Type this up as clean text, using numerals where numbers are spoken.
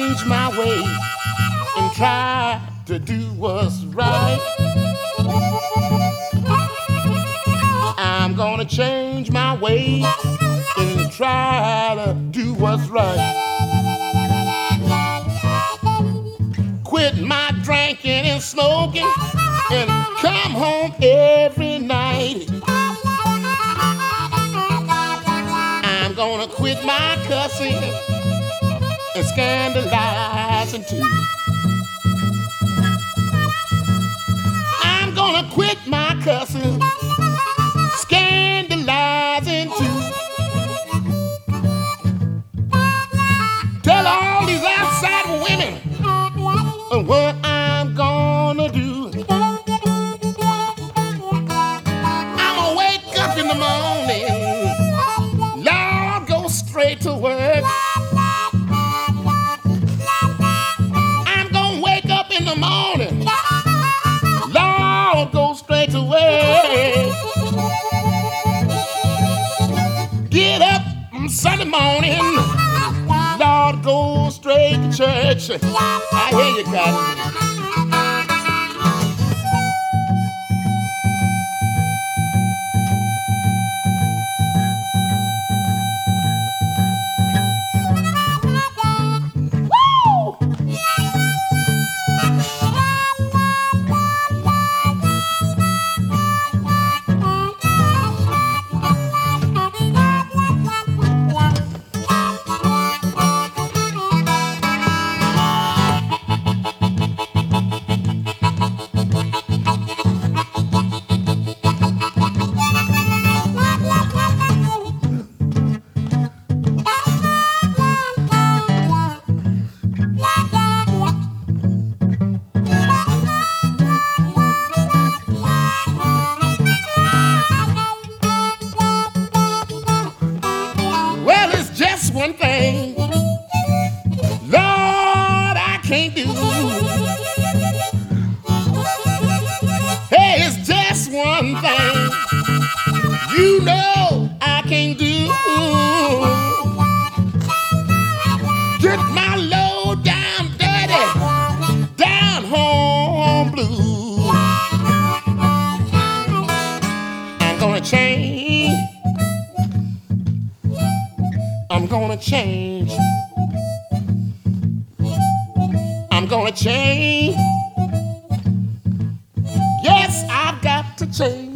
change my ways and try to do what's right. I'm gonna change my ways and try to do what's right. Quit my drinking and smoking and come home every night. I'm gonna quit my cussing and scandalizing too. I'm gonna quit my cussing, scandalizing too. Tell all these outside women what I'm gonna do. I'ma wake up in the morning, Lord, go straight to work. I'm gonna wake up in the morning, Lord, go straight to work. Get up on Sunday morning, Lord, go straight to church. I hear you, God. One thing, Lord, I can't do. Hey, it's just one thing, you know I can't do. Get my low down dirty, down home blue. I'm gonna change. I'm gonna change. I'm gonna change. Yes, I've got to change.